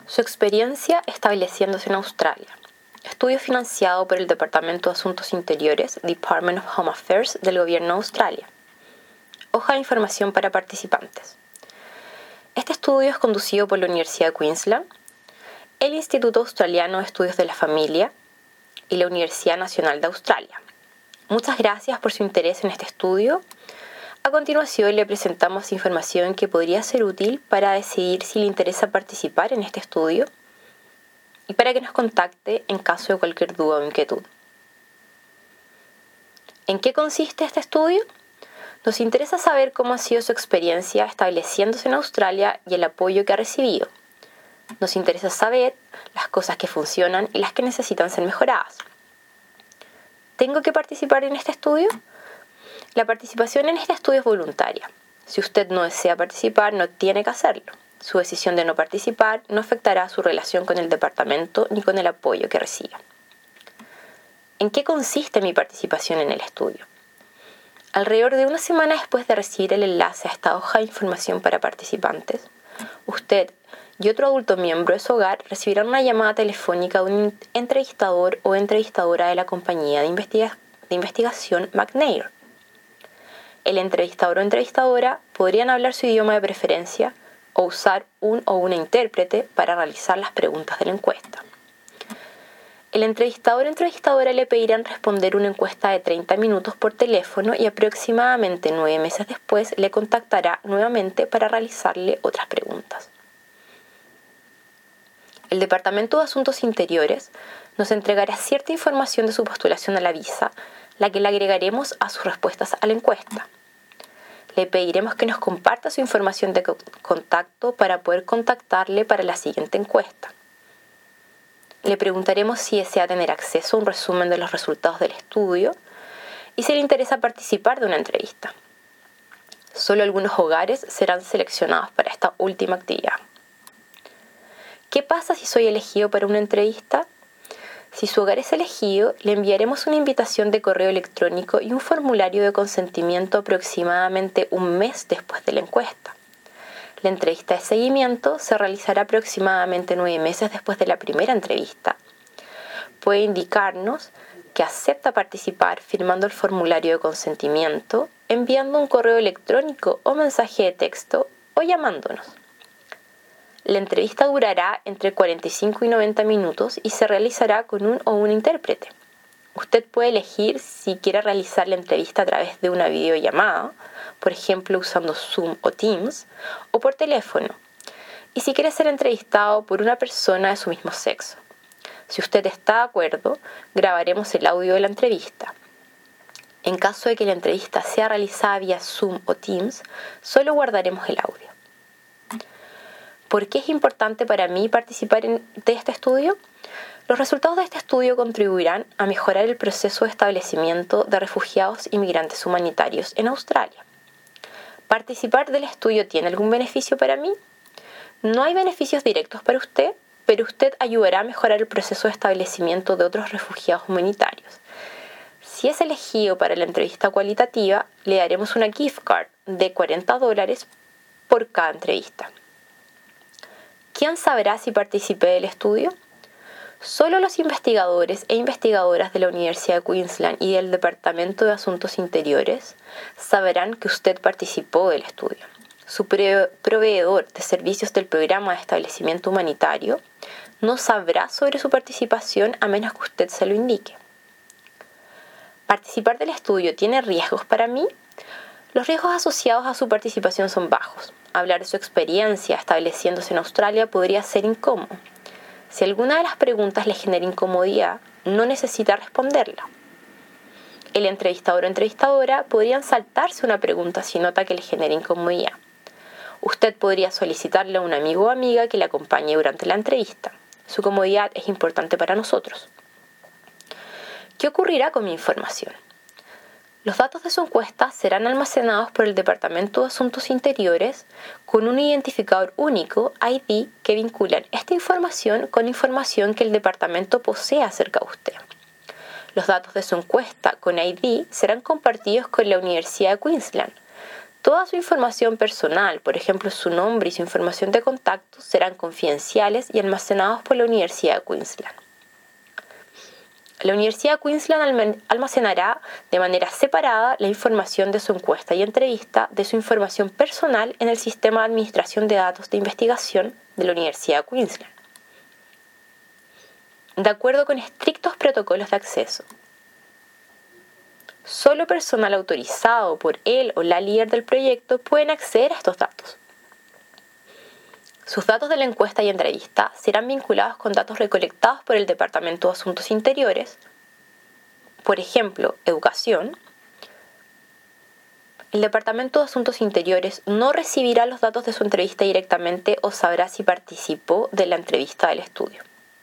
Su experiencia estableciéndose en Australia. Estudio financiado por el Departamento de Asuntos Interiores, Department of Home Affairs del Gobierno de Australia. Hoja de información para participantes. Este estudio es conducido por la Universidad de Queensland, el Instituto Australiano de Estudios de la Familia y la Universidad Nacional de Australia. Muchas gracias por su interés en este estudio. A continuación le presentamos información que podría ser útil para decidir si le interesa participar en este estudio y para que nos contacte en caso de cualquier duda o inquietud. ¿En qué consiste este estudio? Nos interesa saber cómo ha sido su experiencia estableciéndose en Australia y el apoyo que ha recibido. Nos interesa saber las cosas que funcionan y las que necesitan ser mejoradas. ¿Tengo que participar en este estudio? La participación en este estudio es voluntaria. Si usted no desea participar, no tiene que hacerlo. Su decisión de no participar no afectará su relación con el departamento ni con el apoyo que reciba. ¿En qué consiste mi participación en el estudio? Alrededor de una semana después de recibir el enlace a esta hoja de información para participantes, usted y otro adulto miembro de su hogar recibirán una llamada telefónica de un entrevistador o entrevistadora de la compañía de investigación McNair. El entrevistador o entrevistadora podrían hablar su idioma de preferencia o usar un o una intérprete para realizar las preguntas de la encuesta. El entrevistador o entrevistadora le pedirán responder una encuesta de 30 minutos por teléfono y aproximadamente 9 meses después le contactará nuevamente para realizarle otras preguntas. El Departamento de Asuntos Interiores nos entregará cierta información de su postulación a la visa, la que le agregaremos a sus respuestas a la encuesta. Le pediremos que nos comparta su información de contacto para poder contactarle para la siguiente encuesta. Le preguntaremos si desea tener acceso a un resumen de los resultados del estudio y si le interesa participar de una entrevista. Solo algunos hogares serán seleccionados para esta última actividad. ¿Qué pasa si soy elegido para una entrevista? Si su hogar es elegido, le enviaremos una invitación de correo electrónico y un formulario de consentimiento aproximadamente un mes después de la encuesta. La entrevista de seguimiento se realizará aproximadamente 9 meses después de la primera entrevista. Puede indicarnos que acepta participar firmando el formulario de consentimiento, enviando un correo electrónico o mensaje de texto o llamándonos. La entrevista durará entre 45 y 90 minutos y se realizará con un o una intérprete. Usted puede elegir si quiere realizar la entrevista a través de una videollamada, por ejemplo usando Zoom o Teams, o por teléfono, y si quiere ser entrevistado por una persona de su mismo sexo. Si usted está de acuerdo, grabaremos el audio de la entrevista. En caso de que la entrevista sea realizada vía Zoom o Teams, solo guardaremos el audio. ¿Por qué es importante para mí participar de este estudio? Los resultados de este estudio contribuirán a mejorar el proceso de establecimiento de refugiados y migrantes humanitarios en Australia. ¿Participar del estudio tiene algún beneficio para mí? No hay beneficios directos para usted, pero usted ayudará a mejorar el proceso de establecimiento de otros refugiados humanitarios. Si es elegido para la entrevista cualitativa, le daremos una gift card de $40 por cada entrevista. ¿Quién sabrá si participé del estudio? Solo los investigadores e investigadoras de la Universidad de Queensland y del Departamento de Asuntos Interiores sabrán que usted participó del estudio. Su proveedor de servicios del programa de establecimiento humanitario no sabrá sobre su participación a menos que usted se lo indique. ¿Participar del estudio tiene riesgos para mí? Los riesgos asociados a su participación son bajos. Hablar de su experiencia estableciéndose en Australia podría ser incómodo. Si alguna de las preguntas le genera incomodidad, no necesita responderla. El entrevistador o entrevistadora podrían saltarse una pregunta si nota que le genera incomodidad. Usted podría solicitarle a un amigo o amiga que le acompañe durante la entrevista. Su comodidad es importante para nosotros. ¿Qué ocurrirá con mi información? Los datos de su encuesta serán almacenados por el Departamento de Asuntos Interiores con un identificador único, ID, que vinculan esta información con información que el departamento posee acerca de usted. Los datos de su encuesta con ID serán compartidos con la Universidad de Queensland. Toda su información personal, por ejemplo su nombre y su información de contacto, serán confidenciales y almacenados por la Universidad de Queensland. La Universidad de Queensland almacenará de manera separada la información de su encuesta y entrevista de su información personal en el Sistema de Administración de Datos de Investigación de la Universidad de Queensland, de acuerdo con estrictos protocolos de acceso. Solo personal autorizado por él o la líder del proyecto pueden acceder a estos datos. Sus datos de la encuesta y entrevista serán vinculados con datos recolectados por el Departamento de Asuntos Interiores, por ejemplo, educación. El Departamento de Asuntos Interiores no recibirá los datos de su entrevista directamente o sabrá si participó de la entrevista del estudio.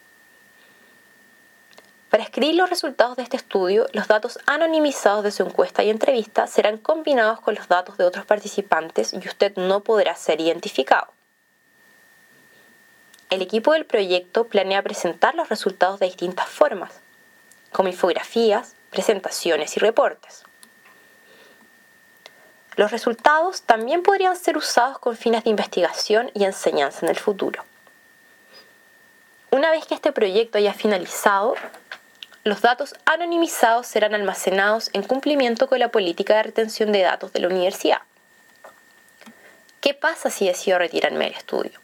Para escribir los resultados de este estudio, los datos anonimizados de su encuesta y entrevista serán combinados con los datos de otros participantes y usted no podrá ser identificado. El equipo del proyecto planea presentar los resultados de distintas formas, como infografías, presentaciones y reportes. Los resultados también podrían ser usados con fines de investigación y enseñanza en el futuro. Una vez que este proyecto haya finalizado, los datos anonimizados serán almacenados en cumplimiento con la política de retención de datos de la universidad. ¿Qué pasa si decido retirarme del estudio?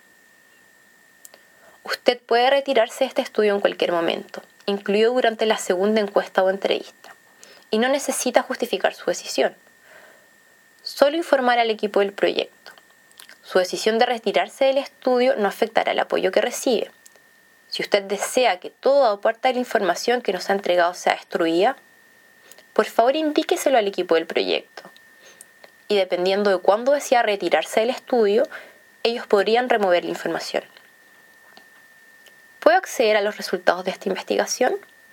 Usted puede retirarse de este estudio en cualquier momento, incluido durante la segunda encuesta o entrevista, y no necesita justificar su decisión. Solo informar al equipo del proyecto. Su decisión de retirarse del estudio no afectará el apoyo que recibe. Si usted desea que toda o parte de la información que nos ha entregado sea destruida, por favor indíqueselo al equipo del proyecto. Y dependiendo de cuándo desea retirarse del estudio, ellos podrían remover la información. ¿Puedo acceder a los resultados de esta investigación?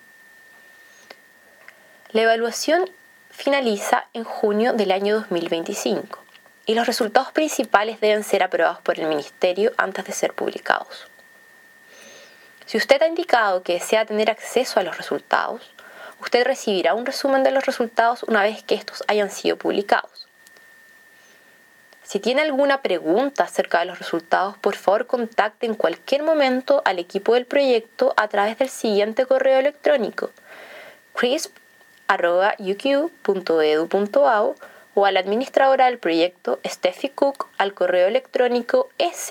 La evaluación finaliza en junio del año 2025 y los resultados principales deben ser aprobados por el Ministerio antes de ser publicados. Si usted ha indicado que desea tener acceso a los resultados, usted recibirá un resumen de los resultados una vez que estos hayan sido publicados. Si tiene alguna pregunta acerca de los resultados, por favor contacte en cualquier momento al equipo del proyecto a través del siguiente correo electrónico: crisp@uq.edu.au o a la administradora del proyecto Steffi Cook al correo electrónico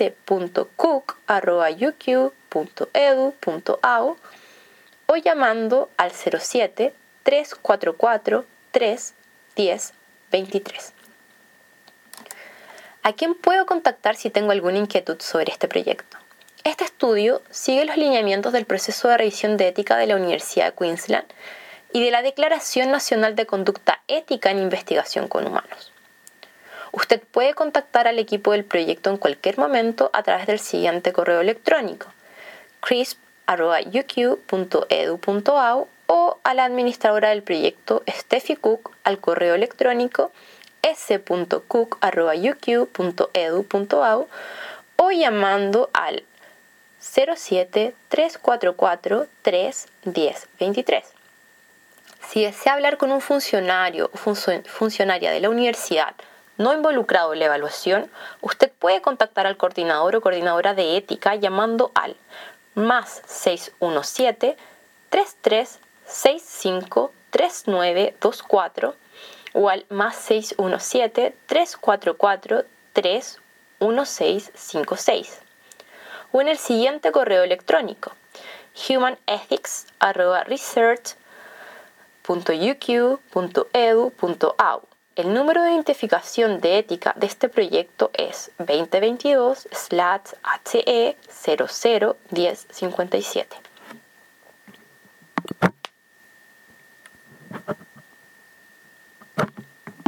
s.cook@uq.edu.au o llamando al 07-344-310-23. ¿A quién puedo contactar si tengo alguna inquietud sobre este proyecto? Este estudio sigue los lineamientos del proceso de revisión de ética de la Universidad de Queensland y de la Declaración Nacional de Conducta Ética en Investigación con Humanos. Usted puede contactar al equipo del proyecto en cualquier momento a través del siguiente correo electrónico: crisp@uq.edu.au o a la administradora del proyecto Steffi Cook al correo electrónico s.cook@uq.edu.au o llamando al 07-344-310-23. Si desea hablar con un funcionario o funcionaria de la universidad no involucrado en la evaluación, usted puede contactar al coordinador o coordinadora de ética llamando al +617 3365 3924 o al +617 344 31656 o en el siguiente correo electrónico: humanethics@research.uq.edu.au. El número de identificación de ética de este proyecto es 2022/HE001057.